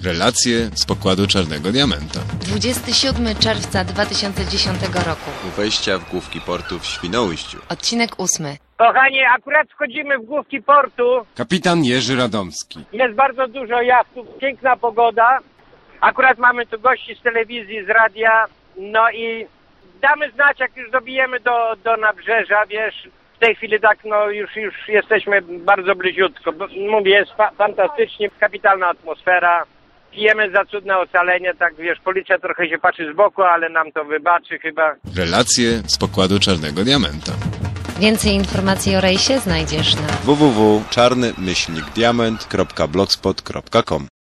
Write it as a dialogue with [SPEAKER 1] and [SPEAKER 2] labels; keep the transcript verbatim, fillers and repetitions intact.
[SPEAKER 1] Relacje z pokładu Czarnego Diamenta.
[SPEAKER 2] dwudziestego siódmego czerwca dwa tysiące dziesiątego roku.
[SPEAKER 3] U wejścia w główki portu w Świnoujściu.
[SPEAKER 2] Odcinek ósmy.
[SPEAKER 4] Kochani, akurat wchodzimy w główki portu.
[SPEAKER 1] Kapitan Jerzy Radomski.
[SPEAKER 4] Jest bardzo dużo jachtów, piękna pogoda. Akurat mamy tu gości z telewizji, z radia. No i damy znać, jak już dobijemy do, do nabrzeża, wiesz. W tej chwili tak, no już, już jesteśmy bardzo bliziutko. Mówię, jest fa fantastycznie, kapitalna atmosfera. Pijemy za cudne ocalenie, tak wiesz, policja trochę się patrzy z boku, ale nam to wybaczy chyba.
[SPEAKER 1] Relacje z pokładu Czarnego Diamenta.
[SPEAKER 2] Więcej informacji o rejsie znajdziesz na
[SPEAKER 3] w w w kropka czarny myślnik diament kropka blogspot kropka com